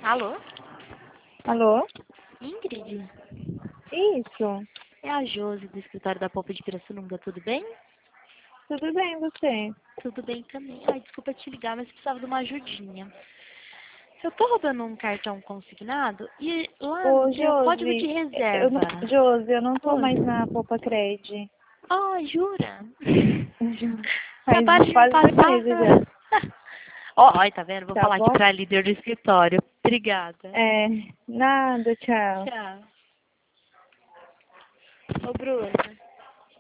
Alô? Alô? Ingrid? Isso. É a Josi do escritório da Polpa de Pirassununga, tudo bem? Tudo bem, você? Tudo bem também. Ai, desculpa te ligar, mas precisava de uma ajudinha. Eu tô rodando um cartão consignado e lá Ô, tem o código de Josi, reserva. Josi, eu não tô Oi. mais na Poupa Cred. Oh, jura? Faz Trabalho de não quase passar. 2 meses já. Ó, ó, tá vendo? Vou Tá falar aqui bom? pra líder do escritório. Obrigada. É, nada, tchau. Tchau. Ô, Bruna.